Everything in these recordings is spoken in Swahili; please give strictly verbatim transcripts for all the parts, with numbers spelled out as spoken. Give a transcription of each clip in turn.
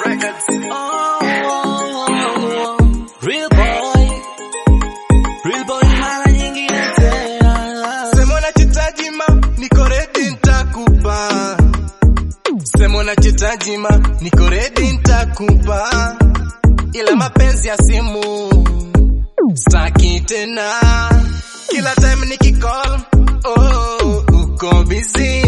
Records. Oh, oh, oh, oh. Real boy, real boy, mara nyingine tena. Sema unachitaji ma, niko ready nitakupa. Sema unachitaji ma, niko ready nitakupa. Ila mapenzi ya simu staki tena. Kila time nikicall, oh, uko busy.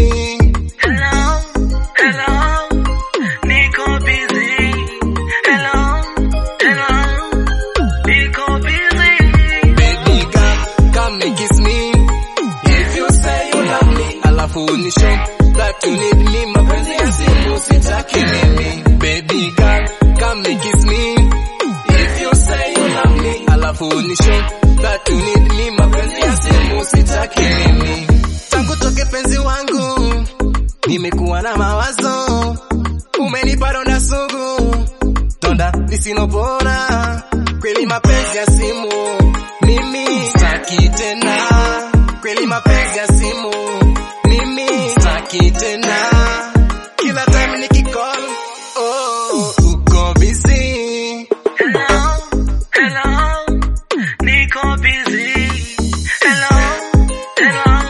Hello, hello, niko busy. Hello, hello, niko busy. Baby girl, come and kiss me. If you say you love me, alafu unishow that you need me. Mapenzi ya simu sitaki mimi. Baby girl, come and kiss me. If you say you love me, alafu unishow that you need me. Mapenzi ya simu sitaki mimi. Tangu toke penzi wangu, nimekuwa na mawazo. Umenipa donda sugu, donda lisinopona. Kweli mapenzi ya simu mimi sitaki tena. Kweli mapenzi ya simu mimi sitaki tena. Kila time nikicall, oh, uko busy. Hello, hello, niko busy. Hello, hello,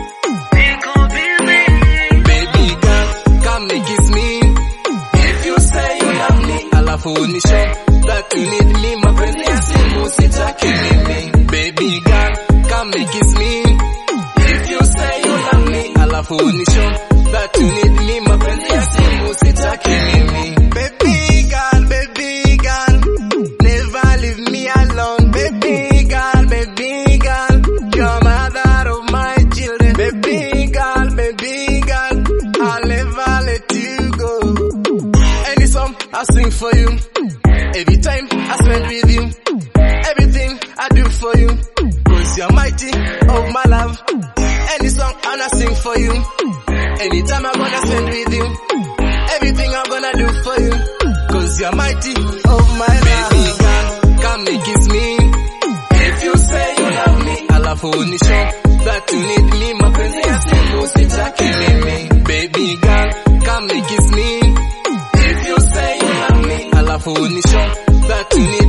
niko busy. Baby girl, come and kiss me. If you say you love me, alafu unishow that you need me. Mapenzi ya simu sitaki mimi. Baby girl, come and kiss me. If you say you love me, alafu unishow that you need me. Mapenzi ya simu sitaki mimi. Baby girl, baby girl, never leave me alone. Baby girl, baby girl, you're mother of my children. Baby girl, baby girl, I'll never let you go. Any song I sing for you, every time I spend with you, everything I do for you, cause you're mighty of my love. Any song I'm gonna sing for you, anytime I'm gonna spend with you, everything I'm gonna do for you, cause you're mighty of my love. Baby girl, come and kiss me. If you say you love me, alafu unishow that you need me. Mapenzi ya simu sitaki mimi. Baby girl, come and kiss me. If you say you love me, alafu unishow that you need